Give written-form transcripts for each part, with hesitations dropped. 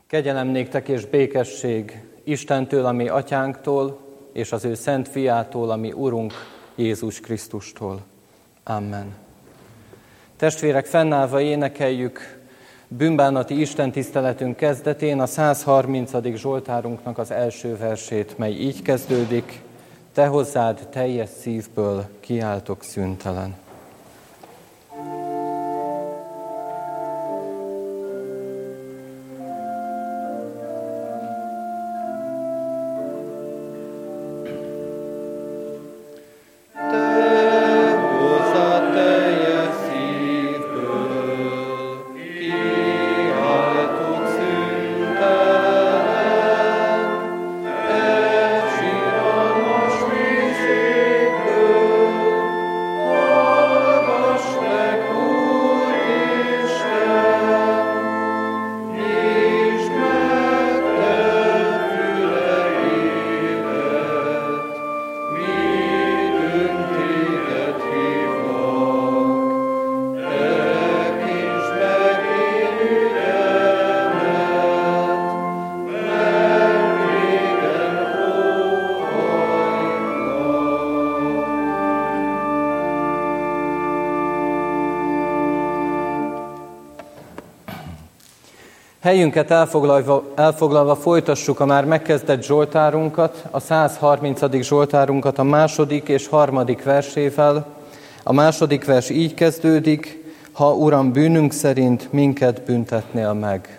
Kegyelem néktek és békesség Istentől, a mi atyánktól, és az ő szent fiától, a mi Urunk, Jézus Krisztustól. Amen. Testvérek, fennállva énekeljük bűnbánati istentiszteletünk kezdetén a 130. Zsoltárunknak az első versét, mely így kezdődik: Te hozzád teljes szívből kiáltok szüntelen. Helyünket elfoglalva folytassuk a már megkezdett zsoltárunkat, a 130. zsoltárunkat a második és harmadik versével. A második vers így kezdődik: Ha, Uram, bűnünk szerint minket büntetnél meg.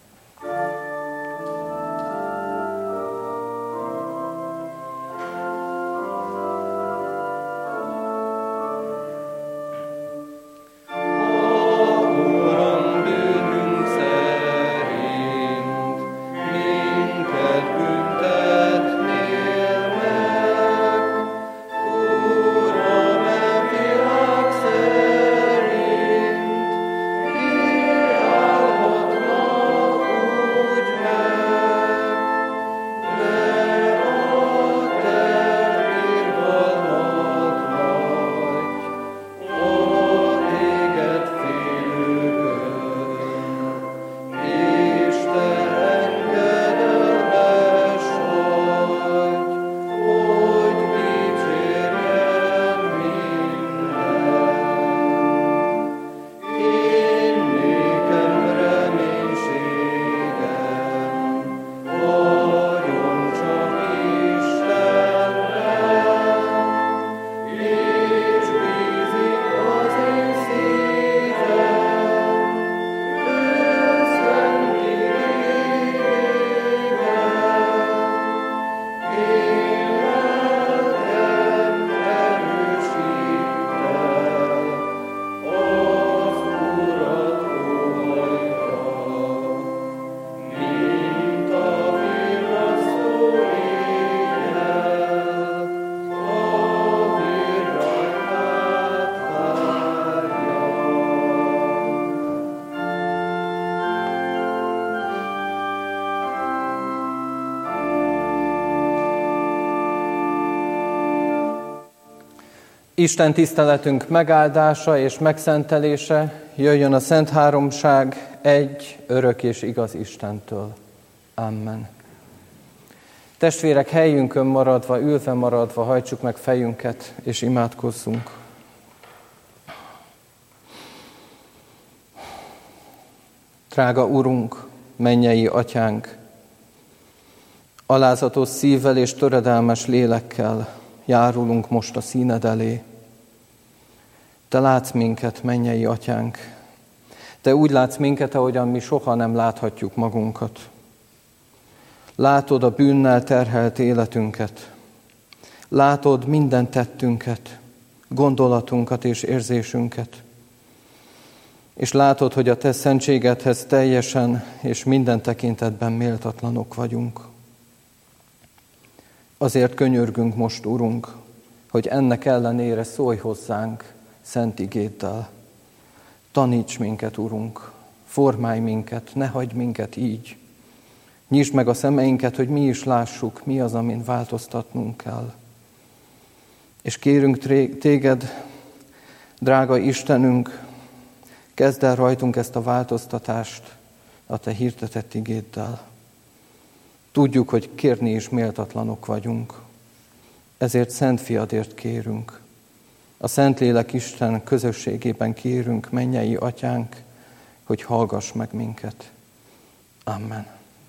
Isten tiszteletünk megáldása és megszentelése jöjjön a Szent Háromság egy, örök és igaz Istentől. Amen. Testvérek, helyünkön maradva, ülve maradva hajtsuk meg fejünket és imádkozzunk. Drága Urunk, mennyei Atyánk, alázatos szívvel és töredelmes lélekkel járulunk most a színed elé. Te látsz minket, mennyei Atyánk. Te úgy látsz minket, ahogyan mi soha nem láthatjuk magunkat. Látod a bűnnel terhelt életünket. Látod minden tettünket, gondolatunkat és érzésünket. És látod, hogy a te szentségedhez teljesen és minden tekintetben méltatlanok vagyunk. Azért könyörgünk most, Urunk, hogy ennek ellenére szólj hozzánk szent igéddel. Taníts minket, Urunk, formálj minket, ne hagyj minket így. Nyisd meg a szemeinket, hogy mi is lássuk, mi az, amin változtatnunk kell. És kérünk téged, drága Istenünk, kezd el rajtunk ezt a változtatást, a Te hirdetett igéddel. Tudjuk, hogy kérni is méltatlanok vagyunk. Ezért Szent Fiadért kérünk. A Szentlélek Isten közösségében kérünk, mennyei Atyánk, hogy hallgass meg minket. Amen.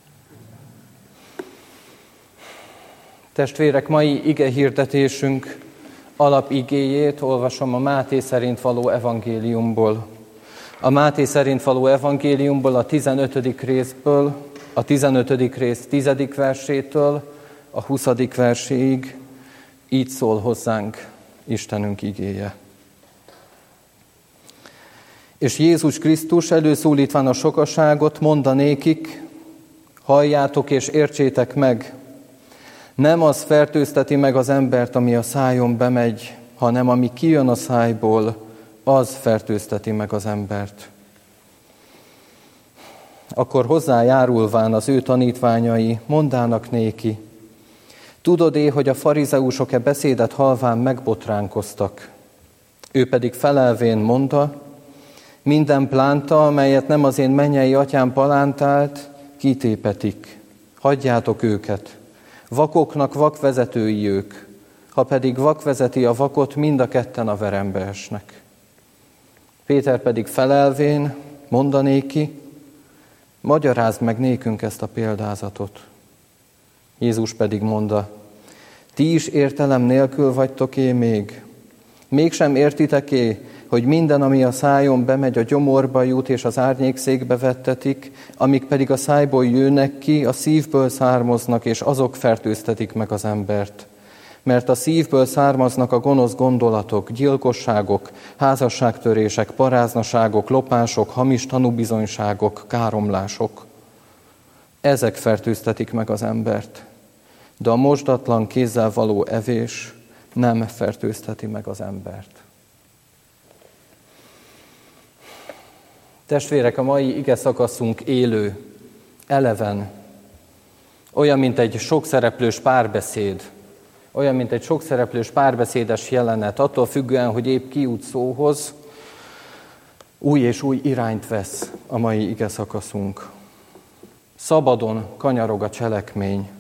Testvérek, mai igehirdetésünk alapigéjét olvasom a Máté szerint való evangéliumból. A Máté szerint való evangéliumból a 15. részből, a 15. rész 10. versétől a 20. verséig így szól hozzánk Istenünk igéje. És Jézus Krisztus előszólítván a sokaságot mondanékik, halljátok és értsétek meg, nem az fertőzteti meg az embert, ami a szájon bemegy, hanem ami kijön a szájból, az fertőzteti meg az embert. Akkor hozzájárulván az ő tanítványai mondának néki, tudod-é, hogy a farizeusok beszédet halván megbotránkoztak. Ő pedig felelvén mondta, minden plánta, amelyet nem az én mennyei atyám palántált, kitépetik. Hagyjátok őket. Vakoknak vakvezetői ők, ha pedig vak vezeti a vakot, mind a ketten a verembe esnek. Péter pedig felelvén mondanéki, magyarázd meg nékünk ezt a példázatot. Jézus pedig mondta, ti is értelem nélkül vagytok-é még? Mégsem értitek-é, hogy minden, ami a szájon bemegy, a gyomorba jut és az árnyékszékbe vettetik, amik pedig a szájból jönnek ki, a szívből származnak, és azok fertőztetik meg az embert. Mert a szívből származnak a gonosz gondolatok, gyilkosságok, házasságtörések, paráznaságok, lopások, hamis tanúbizonyságok, káromlások. Ezek fertőztetik meg az embert, de a mosdatlan kézzel való evés nem fertőzteti meg az embert. Testvérek, a mai ige szakaszunk élő, eleven, olyan, mint egy sokszereplős párbeszéd, olyan, mint egy sokszereplős párbeszédes jelenet, attól függően, hogy épp ki jut szóhoz, új és új irányt vesz a mai ige szakaszunk. Szabadon kanyarog a cselekmény.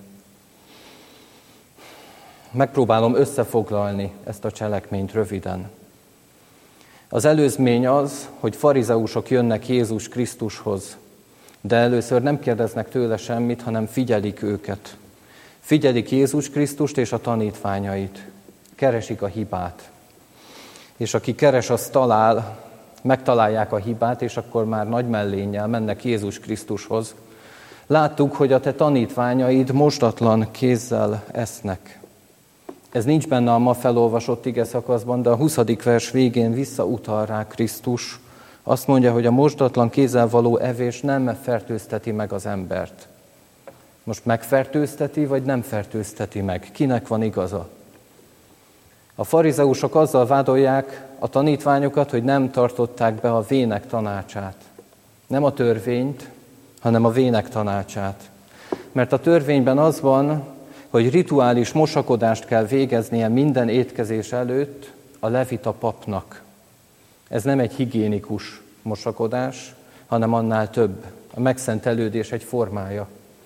Megpróbálom összefoglalni ezt a cselekményt röviden. Az előzmény az, hogy farizeusok jönnek Jézus Krisztushoz, de először nem kérdeznek tőle semmit, hanem figyelik őket. Figyelik Jézus Krisztust és a tanítványait. Keresik a hibát. És aki keres, az talál, megtalálják a hibát, és akkor már nagy mellénnyel mennek Jézus Krisztushoz. Láttuk, hogy a te tanítványaid mosdatlan kézzel esznek. Ez nincs benne a ma felolvasott ige szakaszban, de a 20. vers végén visszautal rá Krisztus. Azt mondja, hogy a mosdatlan kézzel való evés nem fertőzteti meg az embert. Most megfertőzteti, vagy nem fertőzteti meg? Kinek van igaza? A farizeusok azzal vádolják a tanítványokat, hogy nem tartották be a vének tanácsát. Nem a törvényt, hanem a vének tanácsát. Mert a törvényben az van, hogy rituális mosakodást kell végeznie minden étkezés előtt a levita papnak. Ez nem egy higiénikus mosakodás, hanem annál több. A megszentelődés egy formája.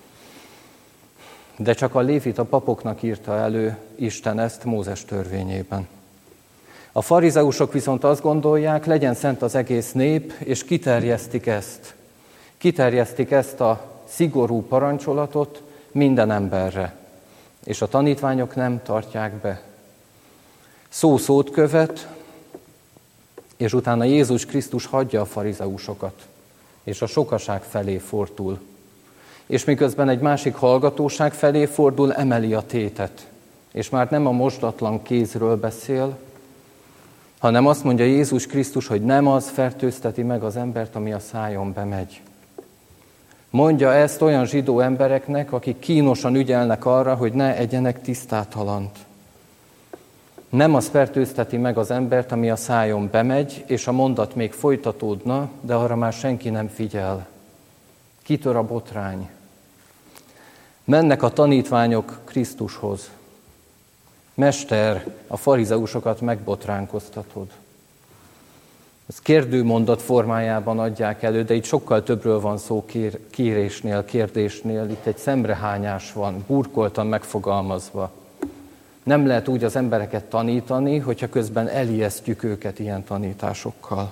De csak a lévita papoknak írta elő Isten ezt Mózes törvényében. A farizeusok viszont azt gondolják, legyen szent az egész nép, és kiterjesztik ezt. Kiterjesztik ezt a szigorú parancsolatot minden emberre. És a tanítványok nem tartják be. Szó szót követ, és utána Jézus Krisztus hagyja a farizeusokat, és a sokaság felé fordul. És miközben egy másik hallgatóság felé fordul, emeli a tétet. És már nem a mosdatlan kézről beszél, hanem azt mondja Jézus Krisztus, hogy nem az fertőzteti meg az embert, ami a szájon bemegy. Mondja ezt olyan zsidó embereknek, akik kínosan ügyelnek arra, hogy ne egyenek tisztátalant. Nem az fertőzteti meg az embert, ami a szájon bemegy, és a mondat még folytatódna, de arra már senki nem figyel. Kitör a botrány. Mennek a tanítványok Krisztushoz. Mester, a farizeusokat megbotránkoztatod. Ez kérdőmondat formájában adják elő, de itt sokkal többről van szó kérésnél, kérdésnél. Itt egy szemrehányás van, burkoltan megfogalmazva. Nem lehet úgy az embereket tanítani, hogyha közben elijesztjük őket ilyen tanításokkal.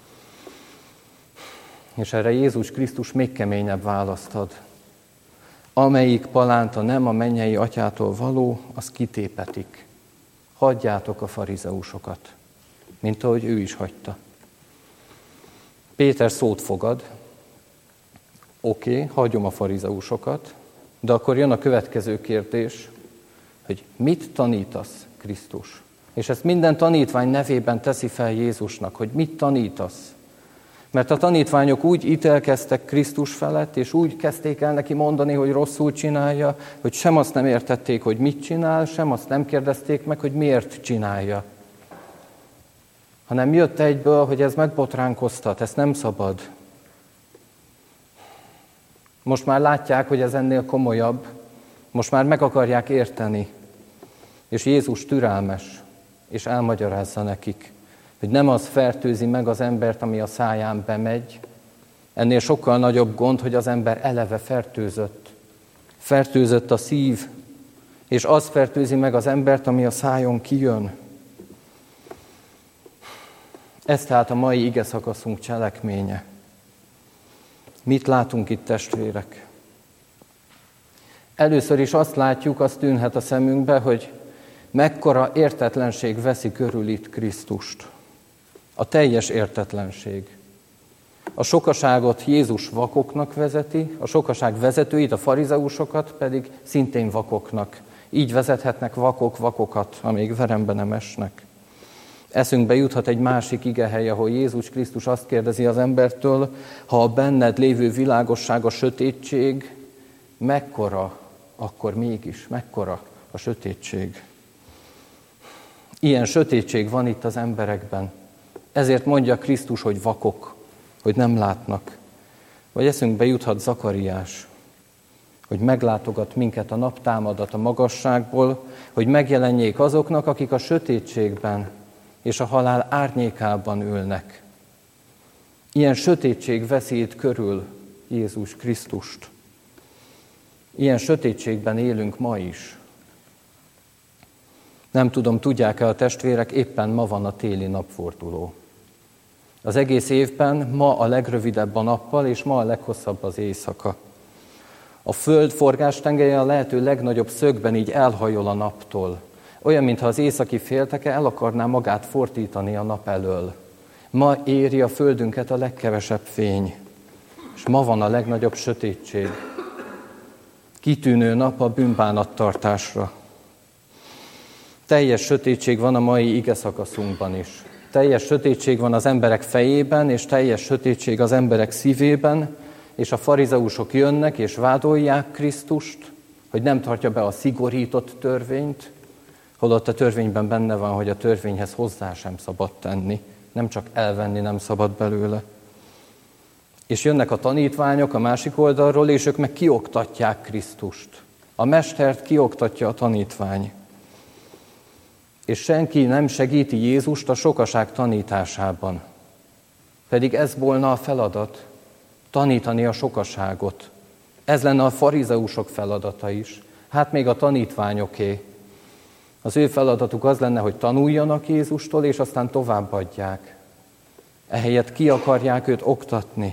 És erre Jézus Krisztus még keményebb választ ad. Amelyik palánta nem a mennyei atyától való, az kitépetik. Hagyjátok a farizeusokat, mint ahogy ő is hagyta. Péter szót fogad, oké, hagyom a farizeusokat, de akkor jön a következő kérdés, hogy mit tanítasz, Krisztus? És ezt minden tanítvány nevében teszi fel Jézusnak, hogy mit tanítasz. Mert a tanítványok úgy ítélkeztek Krisztus felett, és úgy kezdték el neki mondani, hogy rosszul csinálja, hogy sem azt nem értették, hogy mit csinál, sem azt nem kérdezték meg, hogy miért csinálja. Hanem jött egyből, hogy ez megbotránkoztat, ezt nem szabad. Most már látják, hogy ez ennél komolyabb, most már meg akarják érteni. És Jézus türelmes, és elmagyarázza nekik, hogy nem az fertőzi meg az embert, ami a száján bemegy, ennél sokkal nagyobb gond, hogy az ember eleve fertőzött. Fertőzött a szív, és az fertőzi meg az embert, ami a szájon kijön. Ez tehát a mai ige szakaszunk cselekménye. Mit látunk itt, testvérek? Először is azt látjuk, azt tűnhet a szemünkbe, hogy mekkora értetlenség veszi körül itt Krisztust. A teljes értetlenség. A sokaságot Jézus vakoknak vezeti, a sokaság vezetőit, a farizeusokat pedig szintén vakoknak. Így vezethetnek vakok vakokat, amíg verembe nem esnek. Eszünkbe juthat egy másik igehely, ahol Jézus Krisztus azt kérdezi az embertől, ha a benned lévő világosság a sötétség, mekkora, akkor mégis, mekkora a sötétség. Ilyen sötétség van itt az emberekben. Ezért mondja Krisztus, hogy vakok, hogy nem látnak. Vagy eszünkbe juthat Zakariás, hogy meglátogat minket a naptámadat a magasságból, hogy megjelenjék azoknak, akik a sötétségben és a halál árnyékában ülnek. Ilyen sötétség veszi itt körül Jézus Krisztust. Ilyen sötétségben élünk ma is. Nem tudom, tudják-e a testvérek, éppen ma van a téli napforduló. Az egész évben ma a legrövidebb a nappal, és ma a leghosszabb az éjszaka. A föld forgástengelye a lehető legnagyobb szögben így elhajol a naptól. Olyan, mintha az északi félteke el akarná magát fordítani a nap elől. Ma éri a földünket a legkevesebb fény, és ma van a legnagyobb sötétség. Kitűnő nap a bűnbánattartásra. Teljes sötétség van a mai ige szakaszunkban is. Teljes sötétség van az emberek fejében, és teljes sötétség az emberek szívében, és a farizeusok jönnek és vádolják Krisztust, hogy nem tartja be a szigorított törvényt, holott a törvényben benne van, hogy a törvényhez hozzá sem szabad tenni, nem csak elvenni nem szabad belőle. És jönnek a tanítványok a másik oldalról, és ők meg kioktatják Krisztust. A mestert kioktatja a tanítvány. És senki nem segíti Jézust a sokaság tanításában. Pedig ez volna a feladat, tanítani a sokaságot. Ez lenne a farizeusok feladata is. Hát még a tanítványoké. Az ő feladatuk az lenne, hogy tanuljanak Jézustól, és aztán továbbadják. Ehelyett ki akarják őt oktatni.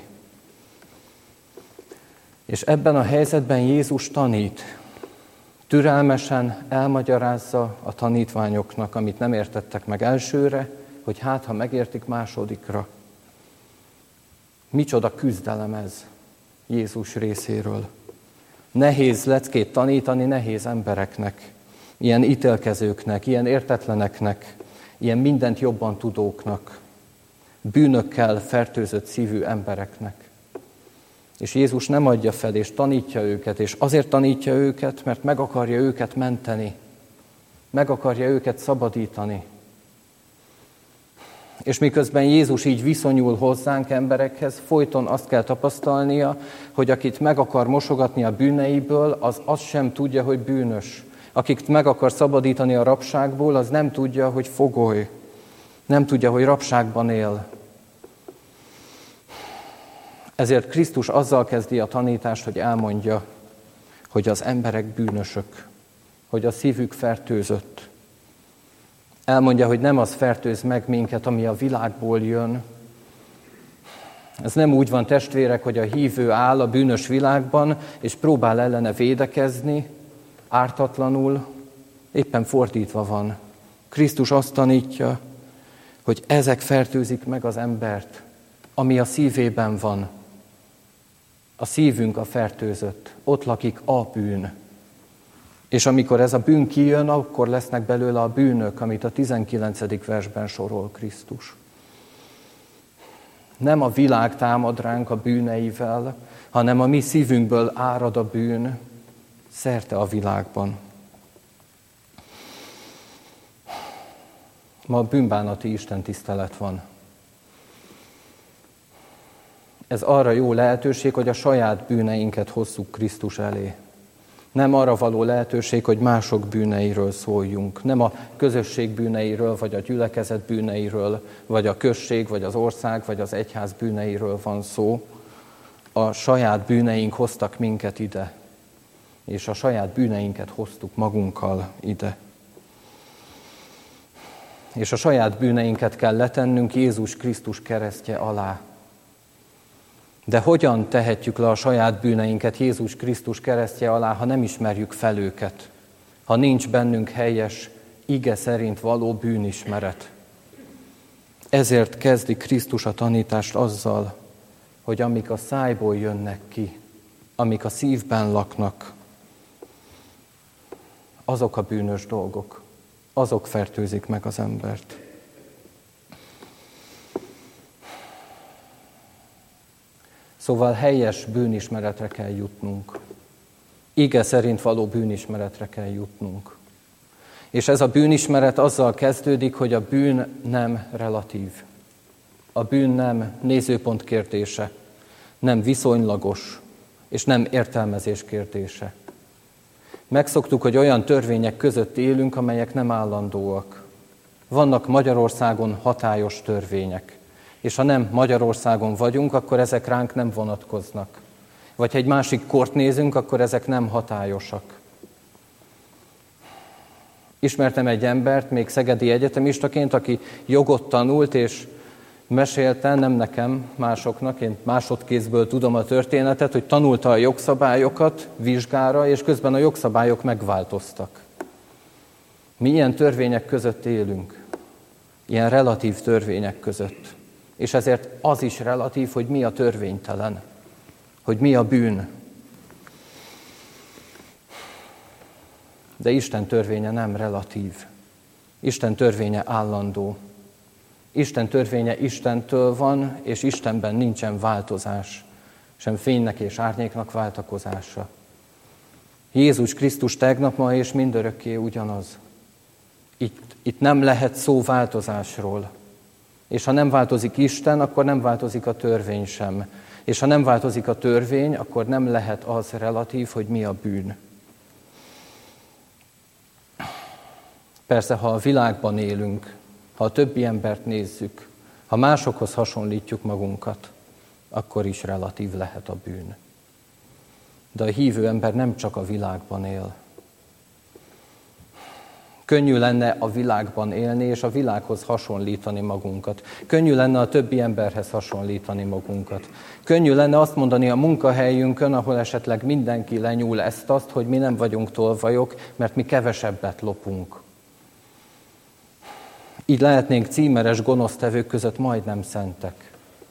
És ebben a helyzetben Jézus tanít. Türelmesen elmagyarázza a tanítványoknak, amit nem értettek meg elsőre, hogy hát, ha megértik másodikra. Micsoda küzdelem ez Jézus részéről. Nehéz leckét tanítani nehéz embereknek, ilyen ítélkezőknek, ilyen értetleneknek, ilyen mindent jobban tudóknak, bűnökkel fertőzött szívű embereknek. És Jézus nem adja fel, és tanítja őket, és azért tanítja őket, mert meg akarja őket menteni, meg akarja őket szabadítani. És miközben Jézus így viszonyul hozzánk emberekhez, folyton azt kell tapasztalnia, hogy akit meg akar mosogatni a bűneiből, az azt sem tudja, hogy bűnös. Akit meg akar szabadítani a rabságból, az nem tudja, hogy fogoly. Nem tudja, hogy rabságban él. Ezért Krisztus azzal kezdi a tanítást, hogy elmondja, hogy az emberek bűnösök, hogy a szívük fertőzött. Elmondja, hogy nem az fertőz meg minket, ami a világból jön. Ez nem úgy van, testvérek, hogy a hívő áll a bűnös világban, és próbál ellene védekezni, ártatlanul, éppen fordítva van. Krisztus azt tanítja, hogy ezek fertőzik meg az embert, ami a szívében van. A szívünk a fertőzött, ott lakik a bűn. És amikor ez a bűn kijön, akkor lesznek belőle a bűnök, amit a 19. versben sorol Krisztus. Nem a világ támad ránk a bűneivel, hanem a mi szívünkből árad a bűn szerte a világban. Ma bűnbánati istentisztelet van. Ez arra jó lehetőség, hogy a saját bűneinket hozzuk Krisztus elé. Nem arra való lehetőség, hogy mások bűneiről szóljunk. Nem a közösség bűneiről, vagy a gyülekezet bűneiről, vagy a község, vagy az ország, vagy az egyház bűneiről van szó. A saját bűneink hoztak minket ide, és a saját bűneinket hoztuk magunkkal ide. És a saját bűneinket kell letennünk Jézus Krisztus keresztje alá. De hogyan tehetjük le a saját bűneinket Jézus Krisztus keresztje alá, ha nem ismerjük fel őket, ha nincs bennünk helyes, ige szerint való bűnismeret? Ezért kezdi Krisztus a tanítást azzal, hogy amik a szájból jönnek ki, amik a szívben laknak, azok a bűnös dolgok, azok fertőzik meg az embert. Szóval helyes bűnismeretre kell jutnunk. Ige szerint való bűnismeretre kell jutnunk. És ez a bűnismeret azzal kezdődik, hogy a bűn nem relatív. A bűn nem nézőpont kérdése, nem viszonylagos, és nem értelmezés kérdése. Megszoktuk, hogy olyan törvények között élünk, amelyek nem állandóak. Vannak Magyarországon hatályos törvények. És ha nem Magyarországon vagyunk, akkor ezek ránk nem vonatkoznak. Vagy ha egy másik kort nézünk, akkor ezek nem hatályosak. Ismertem egy embert, még szegedi egyetemistaként, aki jogot tanult, és mesélte, nem nekem, másoknak, én másodkézből tudom a történetet, hogy tanulta a jogszabályokat vizsgára, és közben a jogszabályok megváltoztak. Mi ilyen törvények között élünk, ilyen relatív törvények között. És ezért az is relatív, hogy mi a törvénytelen, hogy mi a bűn. De Isten törvénye nem relatív. Isten törvénye állandó. Isten törvénye Istentől van, és Istenben nincsen változás, sem fénynek és árnyéknak váltakozása. Jézus Krisztus tegnap, ma és mindörökké ugyanaz. Itt nem lehet szó változásról. És ha nem változik Isten, akkor nem változik a törvény sem. És ha nem változik a törvény, akkor nem lehet az relatív, hogy mi a bűn. Persze, ha a világban élünk, ha a többi embert nézzük, ha másokhoz hasonlítjuk magunkat, akkor is relatív lehet a bűn. De a hívő ember nem csak a világban él. Könnyű lenne a világban élni, és a világhoz hasonlítani magunkat. Könnyű lenne a többi emberhez hasonlítani magunkat. Könnyű lenne azt mondani a munkahelyünkön, ahol esetleg mindenki lenyúl ezt-azt, hogy mi nem vagyunk tolvajok, mert mi kevesebbet lopunk. Így lehetnénk címeres gonosztevők között majdnem szentek.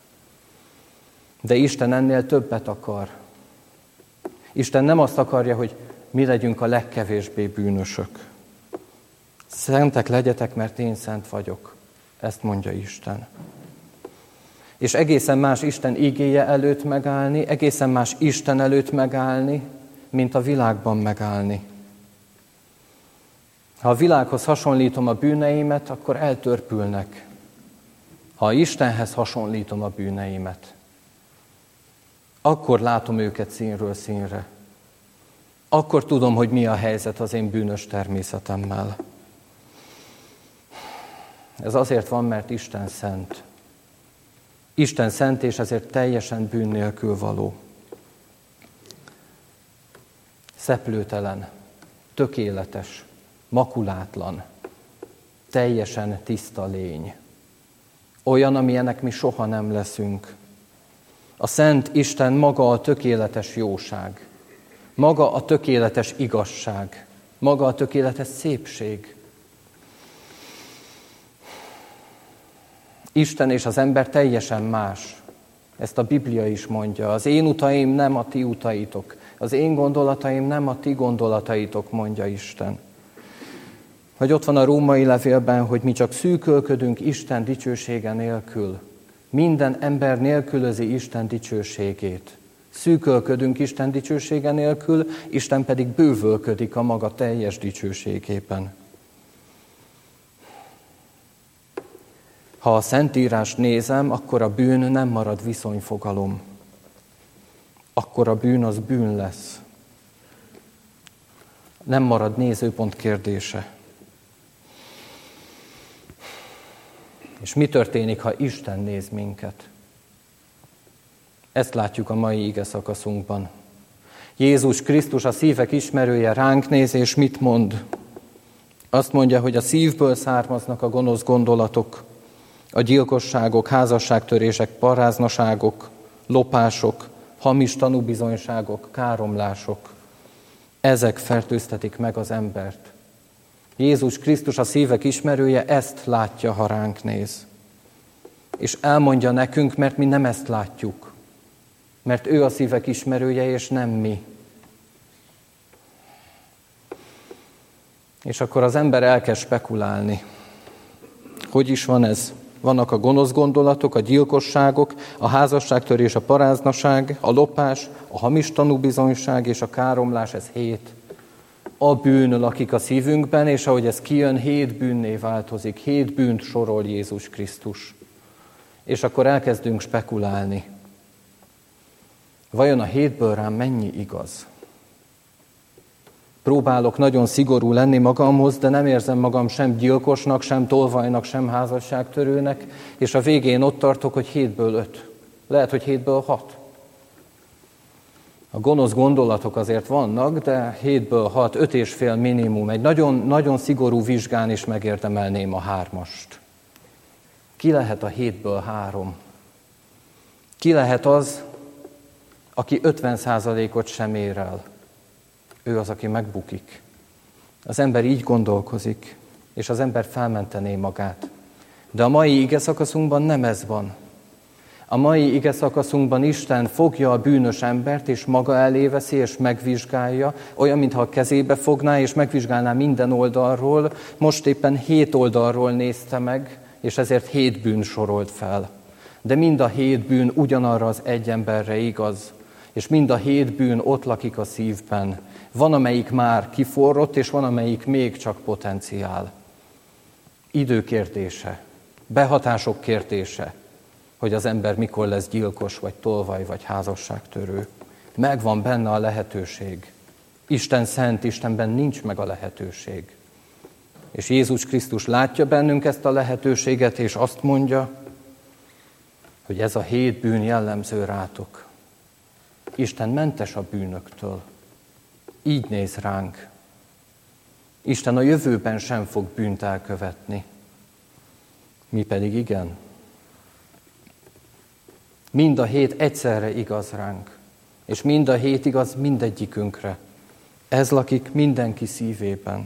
De Isten ennél többet akar. Isten nem azt akarja, hogy mi legyünk a legkevésbé bűnösök. Szentek legyetek, mert én szent vagyok. Ezt mondja Isten. És egészen más Isten igéje előtt megállni, egészen más Isten előtt megállni, mint a világban megállni. Ha a világhoz hasonlítom a bűneimet, akkor eltörpülnek. Ha Istenhez hasonlítom a bűneimet, akkor látom őket színről színre. Akkor tudom, hogy mi a helyzet az én bűnös természetemmel. Ez azért van, mert Isten szent. Isten szent, és ezért teljesen bűn nélkül való. Szeplőtelen, tökéletes, makulátlan, teljesen tiszta lény. Olyan, amilyenek mi soha nem leszünk. A Szent Isten maga a tökéletes jóság, maga a tökéletes igazság, maga a tökéletes szépség. Isten és az ember teljesen más. Ezt a Biblia is mondja. Az én utaim nem a ti utaitok. Az én gondolataim nem a ti gondolataitok, mondja Isten. Vagy ott van a római levélben, hogy mi csak szűkölködünk Isten dicsősége nélkül. Minden ember nélkülözi Isten dicsőségét. Szűkölködünk Isten dicsősége nélkül, Isten pedig bővölködik a maga teljes dicsőségében. Ha a Szentírást nézem, akkor a bűn nem marad viszonyfogalom. Akkor a bűn az bűn lesz. Nem marad nézőpont kérdése. És mi történik, ha Isten néz minket? Ezt látjuk a mai ige szakaszunkban. Jézus Krisztus, a szívek ismerője ránk néz, és mit mond? Azt mondja, hogy a szívből származnak a gonosz gondolatok, a gyilkosságok, házasságtörések, paráznaságok, lopások, hamis tanúbizonyságok, káromlások. Ezek fertőztetik meg az embert. Jézus Krisztus, a szívek ismerője, ezt látja, ha ránk néz. És elmondja nekünk, mert mi nem ezt látjuk. Mert ő a szívek ismerője, és nem mi. És akkor az ember elkezd spekulálni. Hogy is van ez? Vannak a gonosz gondolatok, a gyilkosságok, a házasságtörés, a paráznaság, a lopás, a hamis tanúbizonyság és a káromlás, ez 7. A bűn lakik a szívünkben, és ahogy ez kijön, 7 bűnné változik. 7 bűnt sorol Jézus Krisztus. És akkor elkezdünk spekulálni. Vajon a 7-ből rám mennyi igaz? Próbálok nagyon szigorú lenni magamhoz, de nem érzem magam sem gyilkosnak, sem tolvajnak, sem házasságtörőnek, és a végén ott tartok, hogy 7-ből 5. Lehet, hogy 7-ből 6. A gonosz gondolatok azért vannak, de 7-ből 6, 5,5 minimum. Egy nagyon, nagyon szigorú vizsgán is megérdemelném a 3-ast. Ki lehet a 7-ből 3? Ki lehet az, aki 50%-ot sem ér el? Ő az, aki megbukik. Az ember így gondolkozik, és az ember felmentené magát. De a mai ige szakaszunkban nem ez van. A mai ige szakaszunkban Isten fogja a bűnös embert, és maga elé veszi, és megvizsgálja, olyan, mintha a kezébe fogná, és megvizsgálná minden oldalról. Most éppen 7 oldalról nézte meg, és ezért 7 bűn sorolt fel. De mind a 7 bűn ugyanarra az egy emberre igaz, és mind a 7 bűn ott lakik a szívben. Van, amelyik már kiforrott, és van, amelyik még csak potenciál. Idő kérdése, behatások kérdése, hogy az ember mikor lesz gyilkos, vagy tolvaj, vagy házasságtörő. Megvan benne a lehetőség. Isten szent, Istenben nincs meg a lehetőség. És Jézus Krisztus látja bennünk ezt a lehetőséget, és azt mondja, hogy ez a 7 bűn jellemző rátok. Isten mentes a bűnöktől. Így néz ránk. Isten a jövőben sem fog bűnt elkövetni. Mi pedig igen. Mind a 7 egyszerre igaz ránk, és mind a 7 igaz mindegyikünkre. Ez lakik mindenki szívében.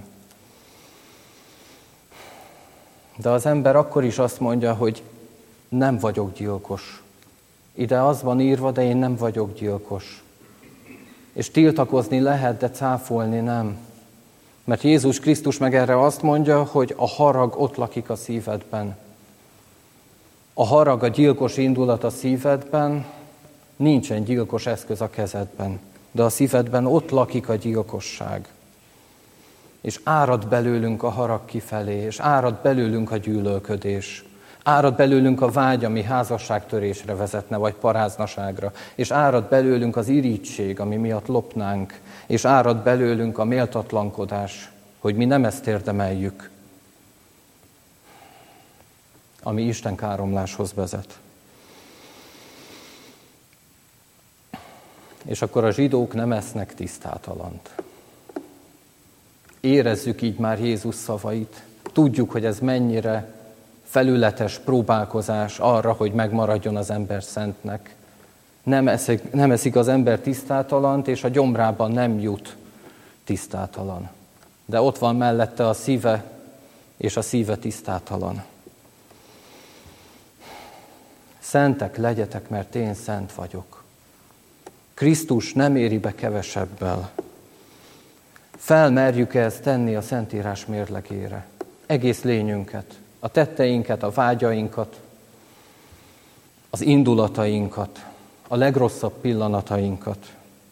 De az ember akkor is azt mondja, hogy nem vagyok gyilkos. Ide az van írva, de én nem vagyok gyilkos. És tiltakozni lehet, de cáfolni nem. Mert Jézus Krisztus meg erre azt mondja, hogy a harag ott lakik a szívedben. A harag, a gyilkos indulat a szívedben, nincsen gyilkos eszköz a kezedben, de a szívedben ott lakik a gyilkosság. És árad belőlünk a harag kifelé, és árad belőlünk a gyűlölködés. Árad belőlünk a vágy, ami házasságtörésre vezetne, vagy paráznaságra. És árad belőlünk az irigység, ami miatt lopnánk. És árad belőlünk a méltatlankodás, hogy mi nem ezt érdemeljük, ami Isten káromláshoz vezet. és akkor a zsidók nem esznek tisztátalant. Érezzük így már Jézus szavait, tudjuk, hogy ez mennyire felületes próbálkozás arra, hogy megmaradjon az ember szentnek. Nem eszik az ember tisztátalant, és a gyomrában nem jut tisztátalan. De ott van mellette a szíve, és a szíve tisztátalan. Szentek legyetek, mert én szent vagyok. Krisztus nem éri be kevesebbel. Felmerjük-e ezt tenni a Szentírás mérlegére? Egész lényünket, a tetteinket, a vágyainkat, az indulatainkat, a legrosszabb pillanatainkat.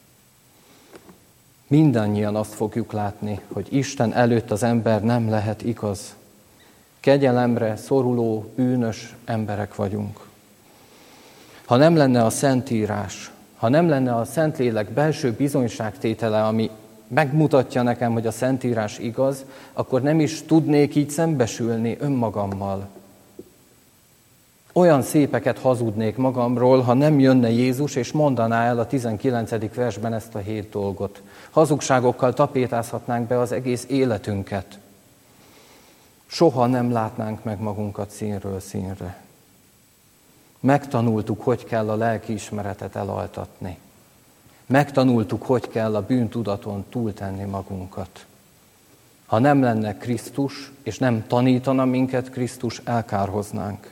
Mindannyian azt fogjuk látni, hogy Isten előtt az ember nem lehet igaz. Kegyelemre szoruló, bűnös emberek vagyunk. Ha nem lenne a Szentírás, ha nem lenne a Szentlélek belső bizonyságtétele, ami megmutatja nekem, hogy a Szentírás igaz, akkor nem is tudnék így szembesülni önmagammal. Olyan szépeket hazudnék magamról, ha nem jönne Jézus, és mondaná el a 19. versben ezt a 7 dolgot. Hazugságokkal tapétázhatnánk be az egész életünket. Soha nem látnánk meg magunkat színről színre. Megtanultuk, hogy kell a lelkiismeretet elaltatni. Megtanultuk, hogy kell a bűntudaton túltenni magunkat. Ha nem lenne Krisztus, és nem tanítana minket Krisztus, elkárhoznánk.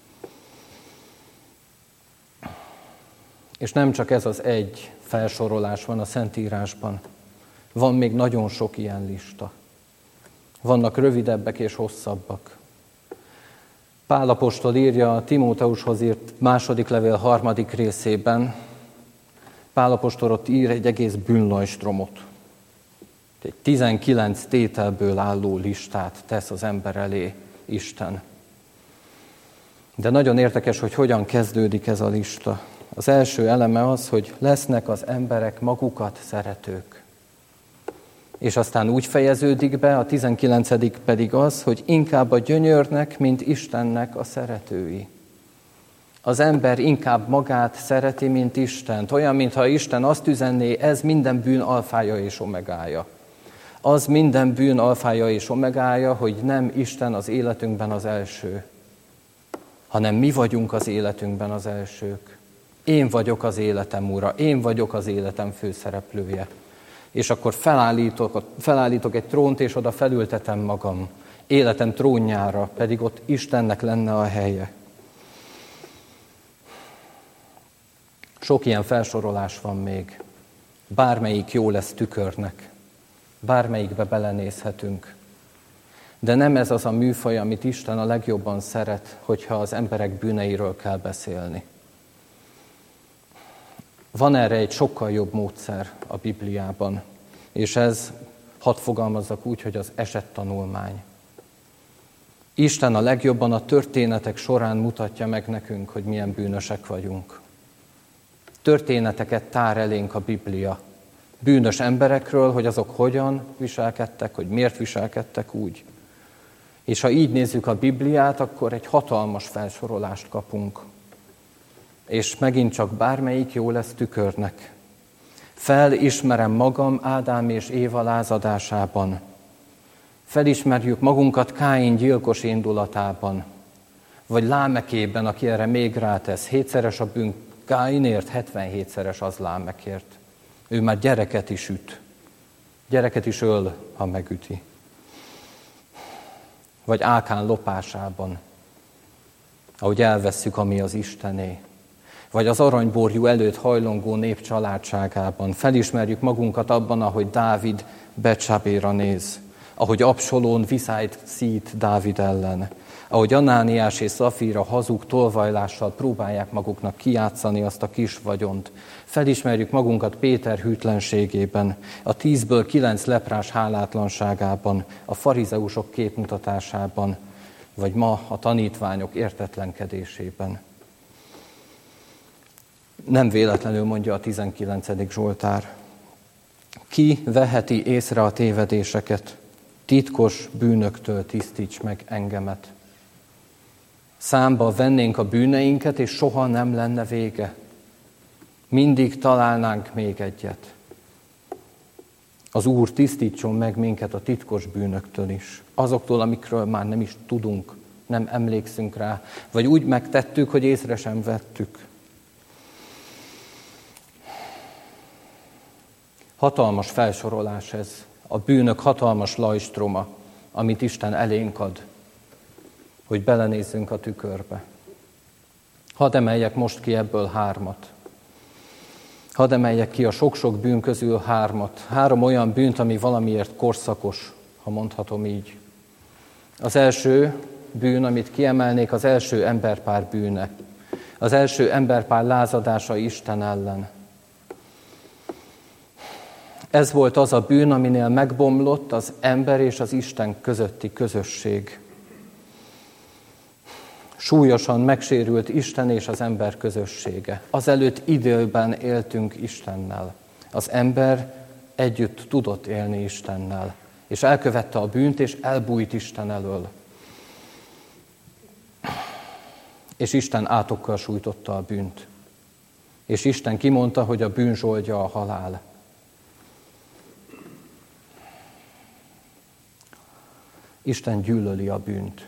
És nem csak ez az egy felsorolás van a Szentírásban. Van még nagyon sok ilyen lista. Vannak rövidebbek és hosszabbak. Pál apostol írja a Timóteushoz írt második levél 3. részében. Pál apostol ott ír egy egész bűnlajstromot. Egy 19 tételből álló listát tesz az ember elé Isten. De nagyon érdekes, hogy hogyan kezdődik ez a lista. Az első eleme az, hogy lesznek az emberek magukat szeretők. És aztán úgy fejeződik be, a 19. pedig az, hogy inkább a gyönyörnek, mint Istennek a szeretői. Az ember inkább magát szereti, mint Istent. Olyan, mintha Isten azt üzenné, ez minden bűn alfája és omegája. Az minden bűn alfája és omegája, hogy nem Isten az életünkben az első, hanem mi vagyunk az életünkben az elsők. Én vagyok az életem ura, én vagyok az életem főszereplője. És akkor felállítok egy trónt, és oda felültetem magam. Életem trónjára, pedig ott Istennek lenne a helye. Sok ilyen felsorolás van még. Bármelyik jó lesz tükörnek. Bármelyikbe belenézhetünk. De nem ez az a műfaj, amit Isten a legjobban szeret, hogyha az emberek bűneiről kell beszélni. Van erre egy sokkal jobb módszer a Bibliában, és ez, hadd fogalmazzak úgy, hogy az esettanulmány. Isten a legjobban a történetek során mutatja meg nekünk, hogy milyen bűnösek vagyunk. Történeteket tár elénk a Biblia. Bűnös emberekről, hogy azok hogyan viselkedtek, hogy miért viselkedtek úgy. És ha így nézzük a Bibliát, akkor egy hatalmas felsorolást kapunk. És megint csak bármelyik jó lesz tükörnek. Felismerem magam Ádám és Éva lázadásában. Felismerjük magunkat Káin gyilkos indulatában. Vagy Lámekében, aki erre még rátesz. 7-szeres a bűn Káinért, 77-szeres az Lámekért. Ő már gyereket is üt. Gyereket is öl, ha megüti. Vagy Ákán lopásában, ahogy elvesszük, ami az Istené. Vagy az aranyborjú előtt hajlongó nép családságában. Felismerjük magunkat abban, ahogy Dávid Betsábéra néz. Ahogy Absalón viszályt szít Dávid ellen. Ahogy Anániás és Szafíra hazug tolvajlással próbálják maguknak kijátszani azt a kis vagyont. Felismerjük magunkat Péter hűtlenségében, a 10-ből 9 leprás hálátlanságában, a farizeusok képmutatásában, vagy ma a tanítványok értetlenkedésében. Nem véletlenül mondja a 19. Zsoltár. Ki veheti észre a tévedéseket? Titkos bűnöktől tisztíts meg engemet. Számba vennénk a bűneinket, és soha nem lenne vége. mindig találnánk még egyet. Az Úr tisztítson meg minket a titkos bűnöktől is, azoktól, amikről már nem is tudunk, nem emlékszünk rá, vagy úgy megtettük, hogy észre sem vettük. Hatalmas felsorolás ez, a bűnök hatalmas lajstroma, amit Isten elénk ad, hogy belenézzünk a tükörbe. Hadd emeljek most ki ebből 3. Hadd emeljek ki a sok-sok bűn közül 3. 3 olyan bűnt, ami valamiért korszakos, ha mondhatom így. Az első bűn, amit kiemelnék, az első emberpár bűne. Az első emberpár lázadása Isten ellen. Ez volt az a bűn, aminél megbomlott az ember és az Isten közötti közösség. Súlyosan megsérült Isten és az ember közössége. Azelőtt időben éltünk Istennel. Az ember együtt tudott élni Istennel, és elkövette a bűnt, és elbújt Isten elől. És Isten átokkal sújtotta a bűnt. És Isten kimondta, hogy a bűn zsoldja a halál. Isten gyűlöli a bűnt.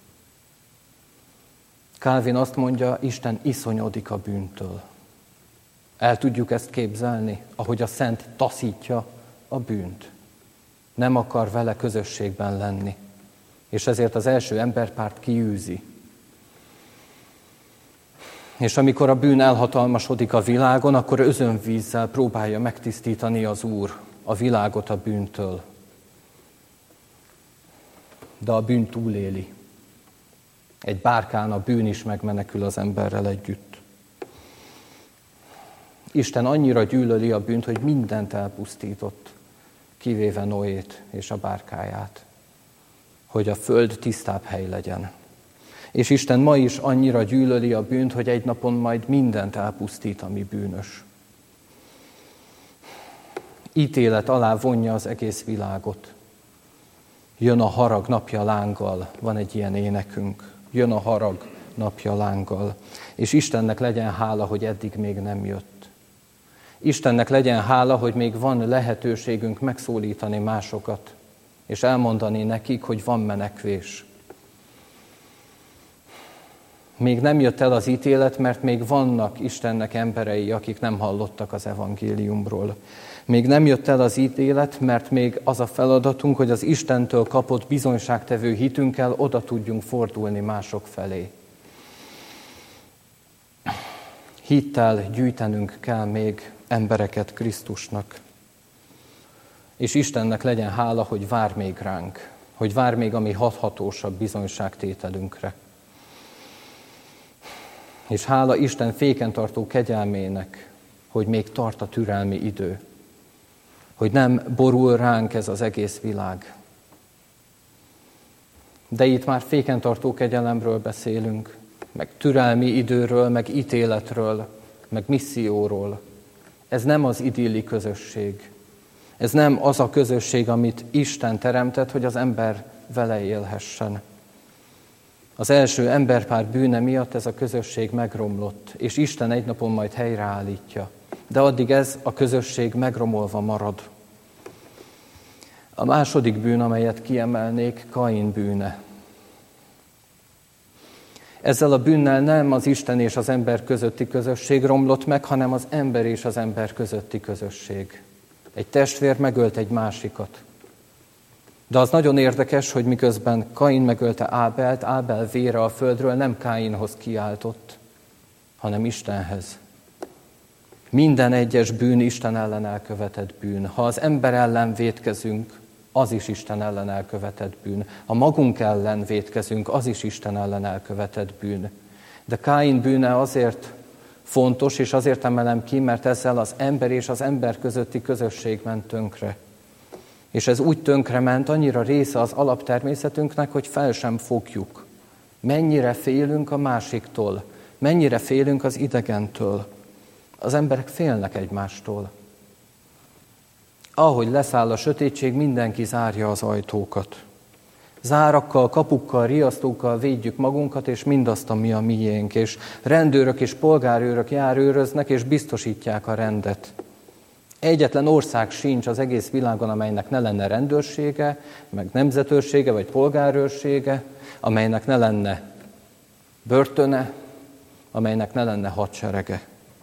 Calvin azt mondja, Isten iszonyodik a bűntől. El tudjuk ezt képzelni, ahogy a Szent taszítja a bűnt. Nem akar vele közösségben lenni. És ezért az első emberpárt kiűzi. És amikor a bűn elhatalmasodik a világon, akkor özönvízzel próbálja megtisztítani az Úr a világot a bűntől. De a bűn túléli. Egy bárkán a bűn is megmenekül az emberrel együtt. Isten annyira gyűlöli a bűnt, hogy mindent elpusztított, kivéve Noét és a bárkáját, hogy a föld tisztább hely legyen. És Isten ma is annyira gyűlöli a bűnt, hogy egy napon majd mindent elpusztít, ami bűnös. Ítélet alá vonja az egész világot. Jön a harag napja lánggal, van egy ilyen énekünk. Jön a harag napja lánggal. És Istennek legyen hála, hogy eddig még nem jött. Istennek legyen hála, hogy még van lehetőségünk megszólítani másokat, és elmondani nekik, hogy van menekvés. Még nem jött el az ítélet, mert még vannak Istennek emberei, akik nem hallottak az evangéliumról. Még nem jött el az ítélet, mert még az a feladatunk, hogy az Istentől kapott bizonyságtevő hitünkkel oda tudjunk fordulni mások felé. Hittel gyűjtenünk kell még embereket Krisztusnak. És Istennek legyen hála, hogy vár még ránk, hogy vár még a mi hathatósabb bizonyságtételünkre. És hála Isten féken tartó kegyelmének, hogy még tart a türelmi idő, hogy nem borul ránk ez az egész világ. De itt már féken tartó kegyelemről beszélünk, meg türelmi időről, meg ítéletről, meg misszióról. Ez nem az idilli közösség. Ez nem az a közösség, amit Isten teremtett, hogy az ember vele élhessen. Az első emberpár bűne miatt ez a közösség megromlott, és Isten egy napon majd helyreállítja. De addig ez a közösség megromolva marad. A második bűn, amelyet kiemelnék, Kain bűne. Ezzel a bűnnel nem az Isten és az ember közötti közösség romlott meg, hanem az ember és az ember közötti közösség. Egy testvér megölt egy másikat. De az nagyon érdekes, hogy miközben Kain megölte Ábelt, Ábel vére a földről nem Káinhoz kiáltott, hanem Istenhez. Minden egyes bűn Isten ellen elkövetett bűn. Ha az ember ellen vétkezünk, az is Isten ellen elkövetett bűn. Ha magunk ellen vétkezünk, az is Isten ellen elkövetett bűn. De Káin bűne azért fontos, és azért emelem ki, mert ezzel az ember és az ember közötti közösség ment tönkre. És ez úgy tönkrement, annyira része az alaptermészetünknek, hogy fel sem fogjuk. Mennyire félünk a másiktól, mennyire félünk az idegentől. Az emberek félnek egymástól. Ahogy leszáll a sötétség, mindenki zárja az ajtókat. Zárakkal, kapukkal, riasztókkal védjük magunkat, és mindazt, ami a miénk. És rendőrök és polgárőrök járőröznek, és biztosítják a rendet. Egyetlen ország sincs az egész világon, amelynek ne lenne rendőrsége, meg nemzetőrsége, vagy polgárőrsége, amelynek ne lenne börtöne, amelynek ne lenne hadserege.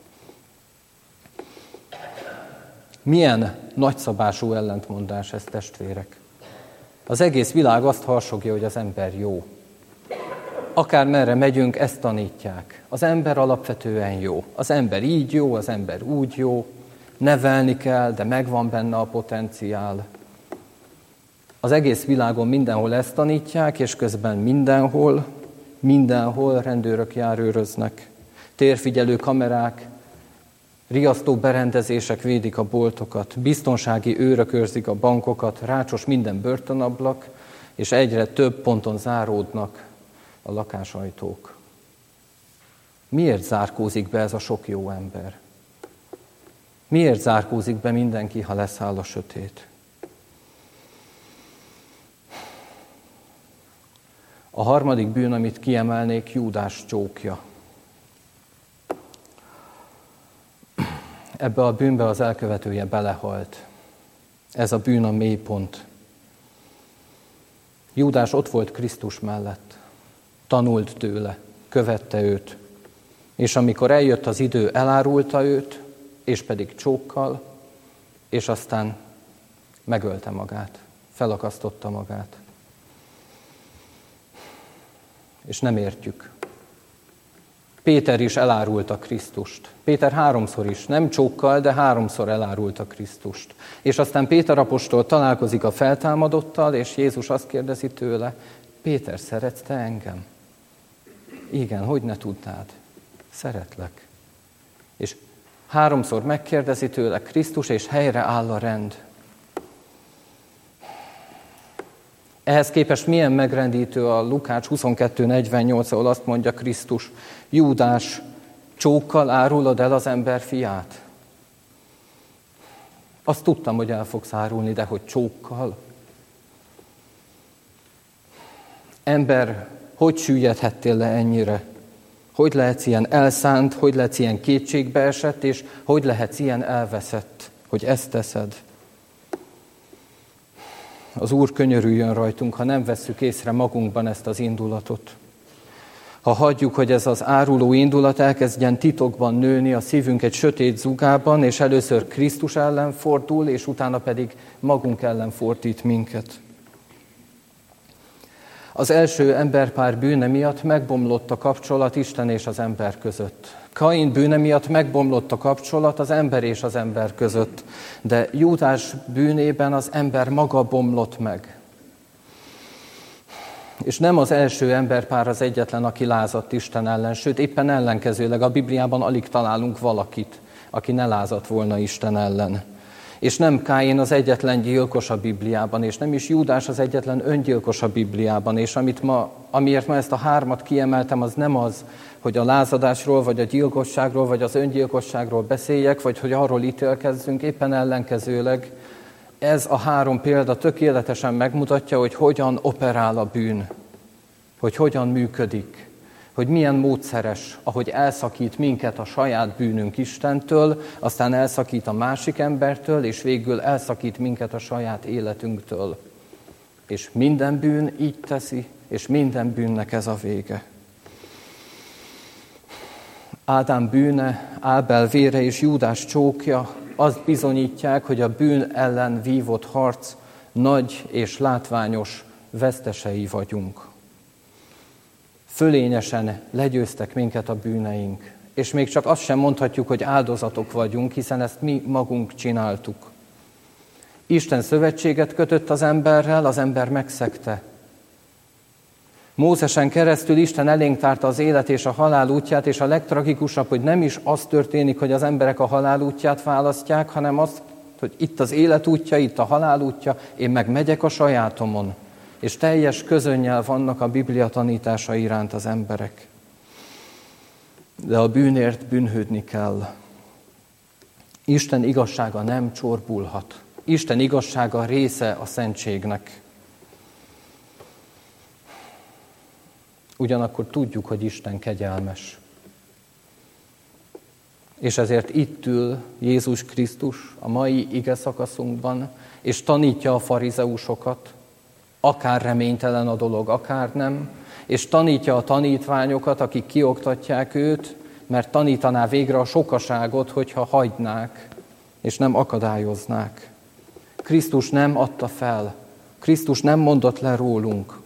Milyen nagyszabású ellentmondás ez, testvérek! Az egész világ azt harsogja, hogy az ember jó. Akármerre megyünk, ezt tanítják. Az ember alapvetően jó. Az ember így jó, az ember úgy jó. Nevelni kell, de megvan benne a potenciál. Az egész világon mindenhol ezt tanítják, és közben mindenhol rendőrök járőröznek. Térfigyelő kamerák, riasztó berendezések védik a boltokat, biztonsági őrök őrzik a bankokat, rácsos minden börtönablak, és egyre több ponton záródnak a lakásajtók. Miért zárkózik be ez a sok jó ember? Miért zárkózik be mindenki, ha leszáll a sötét? A harmadik bűn, amit kiemelnék, Júdás csókja. Ebbe a bűnbe az elkövetője belehalt. Ez a bűn a mélypont. Júdás ott volt Krisztus mellett. Tanult tőle, követte őt. És amikor eljött az idő, elárulta őt, és pedig csókkal, és aztán megölte magát, felakasztotta magát. És nem értjük. Péter is elárulta Krisztust. Péter 3-szor is, nem csókkal, de 3-szor elárulta Krisztust. És aztán Péter apostol találkozik a feltámadottal, és Jézus azt kérdezi tőle, Péter, szeretsz te engem? Igen, hogy ne tudnád? Szeretlek. És 3-szor megkérdezi tőle Krisztus, és helyre áll a rend. Ehhez képest milyen megrendítő a Lukács 22:48, ahol azt mondja Krisztus, Júdás, csókkal árulod el az ember fiát? Azt tudtam, hogy el fogsz árulni, de hogy csókkal? Ember, hogy süllyedhettél le ennyire? Hogy lehetsz ilyen elszánt, hogy lehetsz ilyen kétségbeesett, és hogy lehetsz ilyen elveszett, hogy ezt teszed? Az Úr könyörüljön rajtunk, ha nem vesszük észre magunkban ezt az indulatot. Ha hagyjuk, hogy ez az áruló indulat elkezdjen titokban nőni a szívünk egy sötét zugában, és először Krisztus ellen fordul, és utána pedig magunk ellen fordít minket. Az első emberpár bűne miatt megbomlott a kapcsolat Isten és az ember között. Kain bűne miatt megbomlott a kapcsolat az ember és az ember között, de Júdás bűnében az ember maga bomlott meg. És nem az első emberpár az egyetlen, aki lázadt Isten ellen, sőt éppen ellenkezőleg a Bibliában alig találunk valakit, aki ne lázadt volna Isten ellen. És nem Káin az egyetlen gyilkos a Bibliában, és nem is Júdás az egyetlen öngyilkos a Bibliában, és amiért ma ezt a 3 kiemeltem, az nem az, hogy a lázadásról, vagy a gyilkosságról, vagy az öngyilkosságról beszéljek, vagy hogy arról ítélkezzünk, éppen ellenkezőleg. Ez a 3 példa tökéletesen megmutatja, hogy hogyan operál a bűn, hogy hogyan működik, hogy milyen módszeres, ahogy elszakít minket a saját bűnünk Istentől, aztán elszakít a másik embertől, és végül elszakít minket a saját életünktől. És minden bűn így teszi, és minden bűnnek ez a vége. Ádám bűne, Ábel vére és Júdás csókja azt bizonyítják, hogy a bűn ellen vívott harc nagy és látványos vesztesei vagyunk. Fölényesen legyőztek minket a bűneink, és még csak azt sem mondhatjuk, hogy áldozatok vagyunk, hiszen ezt mi magunk csináltuk. Isten szövetséget kötött az emberrel, az ember megszegte. Mózesen keresztül Isten elénk tárta az élet és a halál útját, és a legtragikusabb, hogy nem is az történik, hogy az emberek a halál útját választják, hanem az, hogy itt az élet útja, itt a halál útja, én meg megyek a sajátomon. És teljes közönnyel vannak a Biblia tanítása iránt az emberek. De a bűnért bűnhődni kell. Isten igazsága nem csorbulhat. Isten igazsága része a szentségnek. Ugyanakkor tudjuk, hogy Isten kegyelmes. És ezért itt ül Jézus Krisztus a mai ige szakaszunkban, és tanítja a farizeusokat, akár reménytelen a dolog, akár nem, és tanítja a tanítványokat, akik kioktatják őt, mert tanítaná végre a sokaságot, hogyha hagynák, és nem akadályoznák. Krisztus nem adta fel, Krisztus nem mondott le rólunk.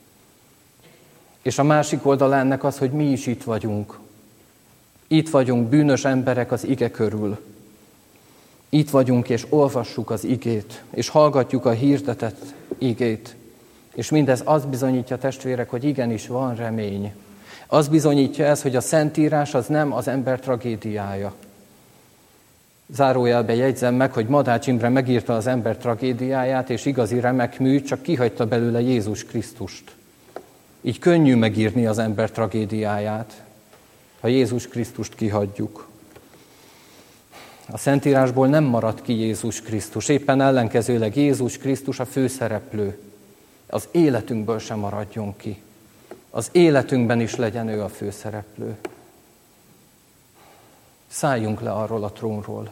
És a másik oldala ennek az, hogy mi is itt vagyunk. Itt vagyunk bűnös emberek az ige körül. Itt vagyunk és olvassuk az igét, és hallgatjuk a hirdetett igét. És mindez azt bizonyítja, testvérek, hogy igenis van remény. Az bizonyítja ez, hogy a Szentírás az nem az ember tragédiája. Zárójelben jegyzem meg, hogy Madács Imre megírta az ember tragédiáját, és igazi remek mű, csak kihagyta belőle Jézus Krisztust. Így könnyű megírni az ember tragédiáját, ha Jézus Krisztust kihagyjuk. A Szentírásból nem marad ki Jézus Krisztus, éppen ellenkezőleg Jézus Krisztus a főszereplő. Az életünkből sem maradjon ki. Az életünkben is legyen ő a főszereplő. Szálljunk le arról a trónról.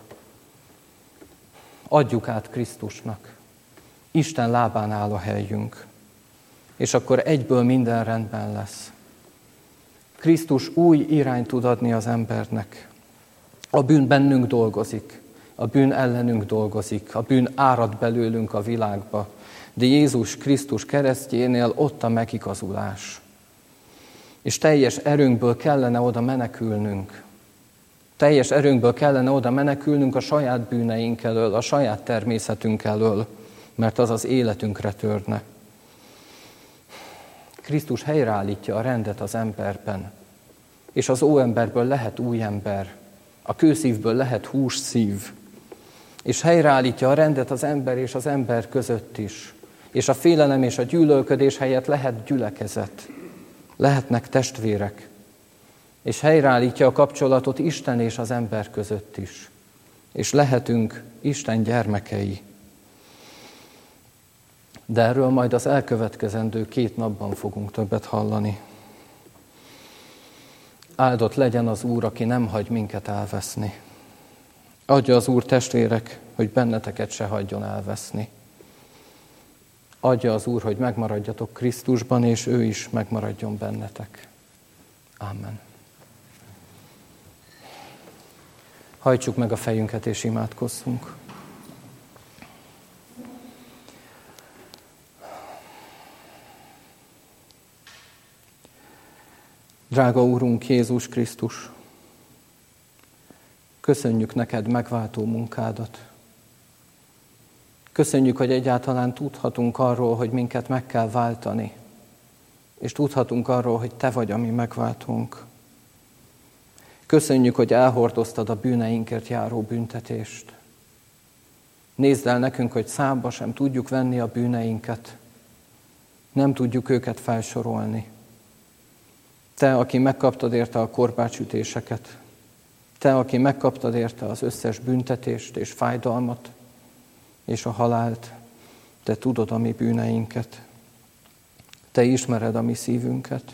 Adjuk át Krisztusnak. Isten lábán áll a helyünk. És akkor egyből minden rendben lesz. Krisztus új irányt tud adni az embernek. A bűn bennünk dolgozik, a bűn ellenünk dolgozik, a bűn árad belőlünk a világba, de Jézus Krisztus keresztjénél ott a megigazulás. És teljes erőnkből kellene oda menekülnünk. Teljes erőnkből kellene oda menekülnünk a saját bűneink elől, a saját természetünk elől, mert az az életünkre törne. Krisztus helyreállítja a rendet az emberben, és az óemberből lehet új ember, a kőszívből lehet hússzív, és helyreállítja a rendet az ember és az ember között is, és a félelem és a gyűlölködés helyett lehet gyülekezet, lehetnek testvérek, és helyreállítja a kapcsolatot Isten és az ember között is, és lehetünk Isten gyermekei. De erről majd az elkövetkezendő 2 napban fogunk többet hallani. Áldott legyen az Úr, aki nem hagy minket elveszni. Adja az Úr, testvérek, hogy benneteket se hagyjon elveszni. Adja az Úr, hogy megmaradjatok Krisztusban, és ő is megmaradjon bennetek. Amen. Hajtsuk meg a fejünket és imádkozzunk. Drága Úrunk Jézus Krisztus, köszönjük neked megváltó munkádat. Köszönjük, hogy egyáltalán tudhatunk arról, hogy minket meg kell váltani, és tudhatunk arról, hogy te vagy a mi megváltónk. Köszönjük, hogy elhordoztad a bűneinkért járó büntetést. Nézd el nekünk, hogy számba sem tudjuk venni a bűneinket, nem tudjuk őket felsorolni. Te, aki megkaptad érte a korbácsütéseket, te, aki megkaptad érte az összes büntetést és fájdalmat és a halált, te tudod a mi bűneinket. Te ismered a mi szívünket.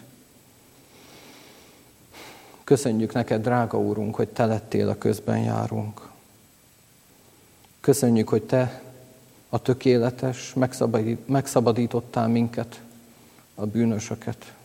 Köszönjük neked, drága Úrunk, hogy te lettél a közben járunk. Köszönjük, hogy te a tökéletes, megszabadítottál minket, a bűnösöket.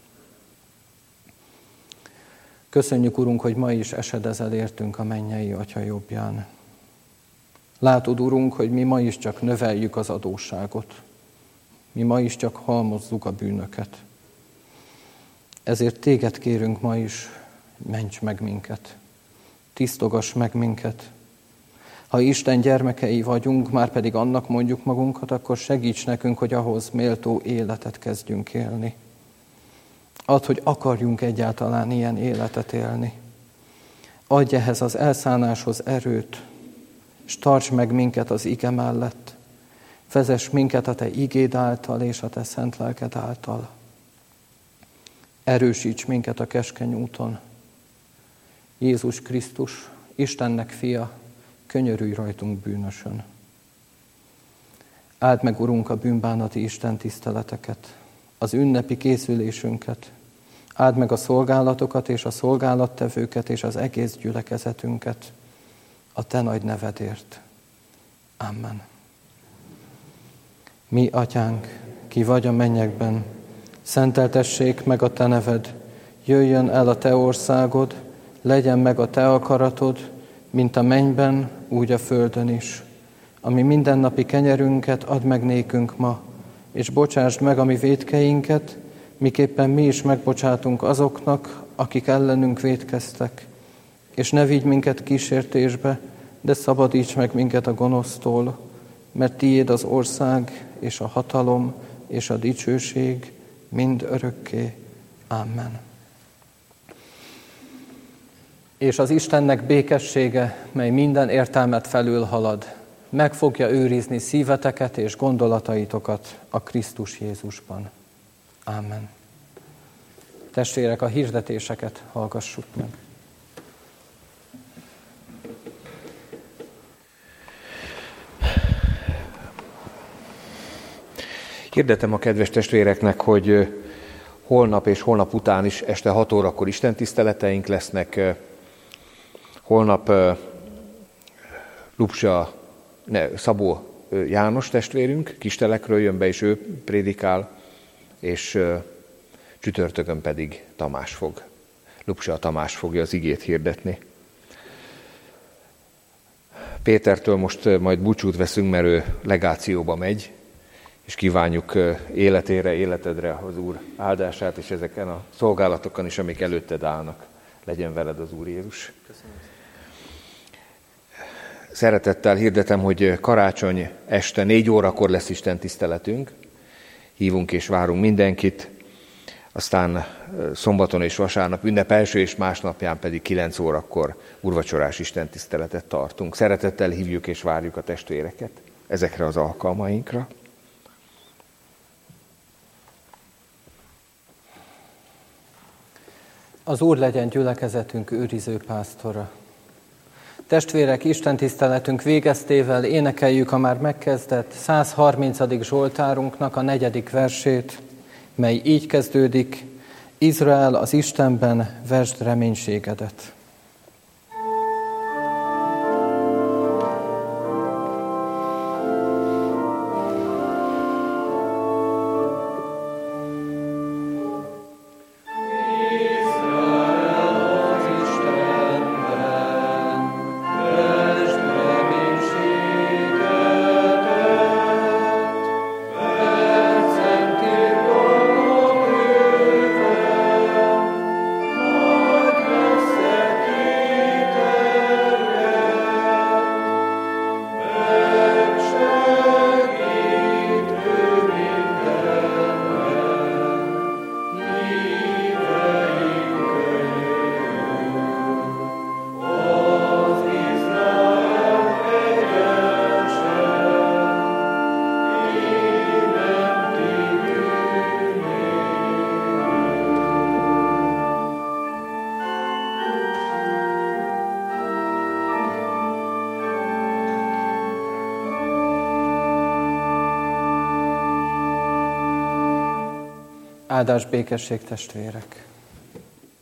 Köszönjük, Urunk, hogy ma is esedezel értünk a mennyei Atya jobbján. Látod, Urunk, hogy mi ma is csak növeljük az adósságot. Mi ma is csak halmozzuk a bűnöket. Ezért téged kérünk ma is, ments meg minket. Tisztogass meg minket. Ha Isten gyermekei vagyunk, már pedig annak mondjuk magunkat, akkor segíts nekünk, hogy ahhoz méltó életet kezdjünk élni. Add, hogy akarjunk egyáltalán ilyen életet élni. Adj ehhez az elszánáshoz erőt, és tarts meg minket az ige mellett. Vezess minket a te igéd által és a te szent lelked által. Erősíts minket a keskeny úton. Jézus Krisztus, Istennek fia, könyörülj rajtunk bűnösön. Áld meg, Urunk, a bűnbánati Isten tiszteleteket, az ünnepi készülésünket. Áld meg a szolgálatokat és a szolgálattevőket és az egész gyülekezetünket a Te nagy nevedért. Amen. Mi, Atyánk, ki vagy a mennyekben, szenteltessék meg a Te neved, jöjjön el a Te országod, legyen meg a Te akaratod, mint a mennyben, úgy a földön is. Ami mindennapi kenyerünket add meg nékünk ma, és bocsásd meg a mi vétkeinket, miképpen mi is megbocsátunk azoknak, akik ellenünk vétkeztek. És ne vigy minket kísértésbe, de szabadíts meg minket a gonosztól, mert tiéd az ország, és a hatalom, és a dicsőség mind örökké. Amen. És az Istennek békessége, mely minden értelmet felülhalad, meg fogja őrizni szíveteket és gondolataitokat a Krisztus Jézusban. Amen. Testvérek, a hirdetéseket hallgassuk meg. Hirdetem a kedves testvéreknek, hogy holnap és holnap után is este 6 órakor istentiszteleteink lesznek. Holnap Szabó János testvérünk Kistelekről jön be, és ő prédikál, és csütörtökön pedig Lupsa Tamás fogja az igét hirdetni. Pétertől most majd búcsút veszünk, mert ő legációba megy, és kívánjuk életedre az Úr áldását, és ezeken a szolgálatokon is, amik előtted állnak, legyen veled az Úr Jézus. Köszönöm. Szeretettel hirdetem, hogy karácsony este 4 órakor lesz istentiszteletünk. Hívunk és várunk mindenkit. Aztán szombaton és vasárnap ünnep első és másnapján pedig 9 órakor úrvacsorás istentiszteletet tartunk. Szeretettel hívjuk és várjuk a testvéreket ezekre az alkalmainkra. Az Úr legyen gyülekezetünk őriző pásztora. Testvérek, istentiszteletünk végeztével énekeljük a már megkezdett 130. Zsoltárunknak a 4. versét, mely így kezdődik: Izrael, az Istenben vesd reménységedet. Áldás, békesség, testvérek!